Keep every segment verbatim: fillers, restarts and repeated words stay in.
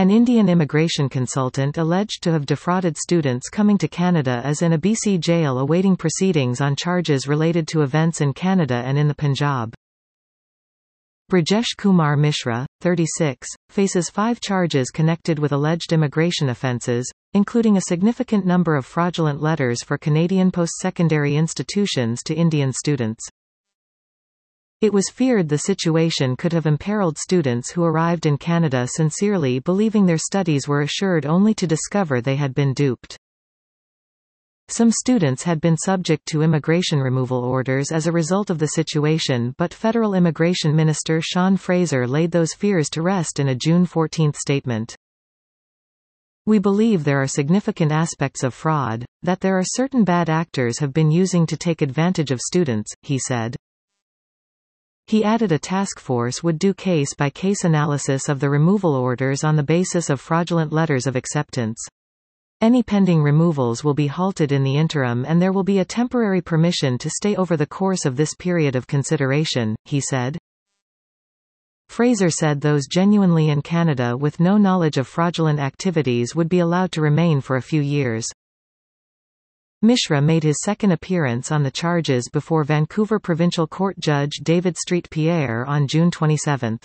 An Indian immigration consultant alleged to have defrauded students coming to Canada is in a B C jail awaiting proceedings on charges related to events in Canada and in the Punjab. Brajesh Kumar Mishra, thirty-six, faces five charges connected with alleged immigration offences, including a significant number of fraudulent letters for Canadian post-secondary institutions to Indian students. It was feared the situation could have imperiled students who arrived in Canada sincerely believing their studies were assured only to discover they had been duped. Some students had been subject to immigration removal orders as a result of the situation, but Federal Immigration Minister Sean Fraser laid those fears to rest in a June fourteenth statement. "We believe there are significant aspects of fraud, that there are certain bad actors have been using to take advantage of students," he said. He added a task force would do case-by-case analysis of the removal orders on the basis of fraudulent letters of acceptance. Any pending removals will be halted in the interim and there will be a temporary permission to stay over the course of this period of consideration, he said. Fraser said those genuinely in Canada with no knowledge of fraudulent activities would be allowed to remain for a few years. Mishra made his second appearance on the charges before Vancouver Provincial Court Judge David Street Pierre on June twenty-seventh.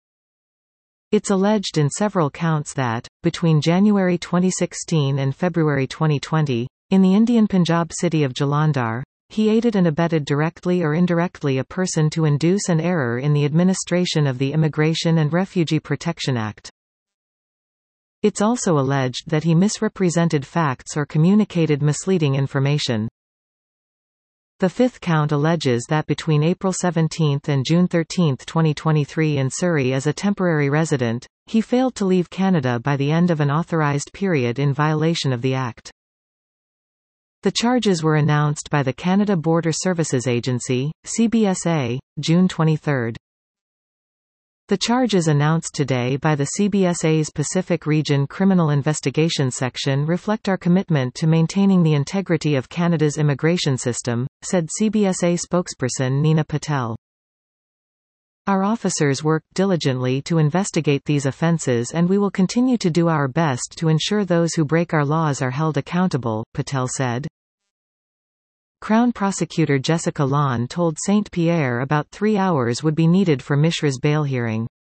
It's alleged in several counts that, between January twenty sixteen and February twenty twenty, in the Indian Punjab city of Jalandhar, he aided and abetted directly or indirectly a person to induce an error in the administration of the Immigration and Refugee Protection Act. It's also alleged that he misrepresented facts or communicated misleading information. The fifth count alleges that between April seventeenth and June thirteenth twenty twenty-three in Surrey as a temporary resident, he failed to leave Canada by the end of an authorised period in violation of the Act. The charges were announced by the Canada Border Services Agency, C B S A, June twenty-third. The charges announced today by the C B S A's Pacific Region Criminal Investigation Section reflect our commitment to maintaining the integrity of Canada's immigration system, said C B S A spokesperson Nina Patel. Our officers worked diligently to investigate these offences and we will continue to do our best to ensure those who break our laws are held accountable, Patel said. Crown Prosecutor Jessica Lawn told Saint Pierre about three hours would be needed for Mishra's bail hearing.